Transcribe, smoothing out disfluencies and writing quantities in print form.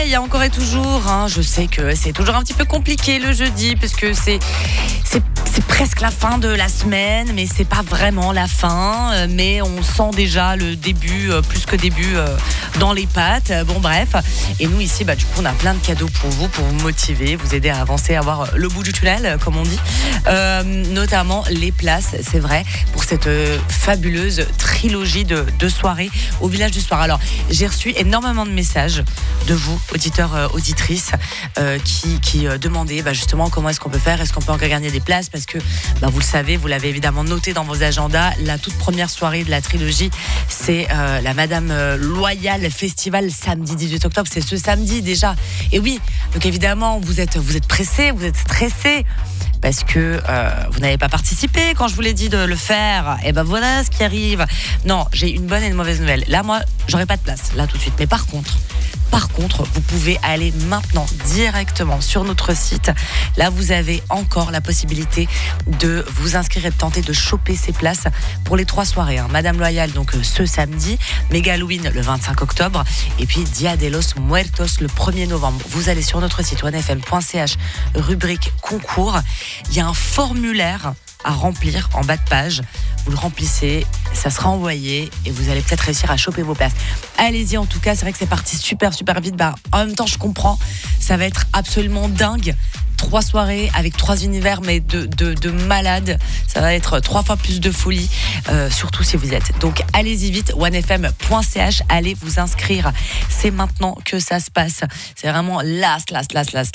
soleil, encore et toujours. Je sais que c'est toujours un petit peu compliqué le jeudi, parce que c'est presque la fin de la semaine, mais c'est pas vraiment la fin. Mais on sent déjà le début, plus que début, dans les pattes. Bon, bref. Et nous, ici, du coup, on a plein de cadeaux pour vous motiver, vous aider à avancer, à voir le bout du tunnel, comme on dit. Notamment les places, c'est vrai, pour cette fabuleuse trilogie de soirées au Village du Soir. Alors, j'ai reçu énormément de messages de vous, auditeurs, auditrices, qui demandaient justement comment est-ce qu'on peut faire, est-ce qu'on peut encore gagner des places, parce que vous le savez, vous l'avez évidemment noté dans vos agendas, la toute première soirée de la trilogie, c'est la Madame Loyal Festival, samedi 18 octobre, c'est ce samedi déjà. Et oui, donc évidemment, vous êtes pressés, vous êtes stressés, parce que vous n'avez pas participé quand je vous l'ai dit de le faire. Et voilà ce qui arrive. Non, j'ai une bonne et une mauvaise nouvelle. Là, moi, j'aurai pas de place, là tout de suite. Mais par contre, vous pouvez aller maintenant directement sur notre site. Là, vous avez encore la possibilité de vous inscrire et de tenter de choper ces places pour les 3 soirées. Madame Loyal, donc ce samedi, Méga Halloween le 25 octobre, et puis Dia de los Muertos le 1er novembre. Vous allez sur notre site onefm.ch, rubrique concours. Il y a un formulaire à remplir en bas de page. Vous le remplissez, ça sera envoyé et vous allez peut-être réussir à choper vos places. Allez-y, en tout cas, c'est vrai que c'est parti super vite. En même temps, je comprends, ça va être absolument dingue. 3 soirées avec 3 univers, mais de malades. Ça va être 3 fois plus de folie, surtout si vous êtes. Donc allez-y vite, onefm.ch, allez vous inscrire. C'est maintenant que ça se passe. C'est vraiment last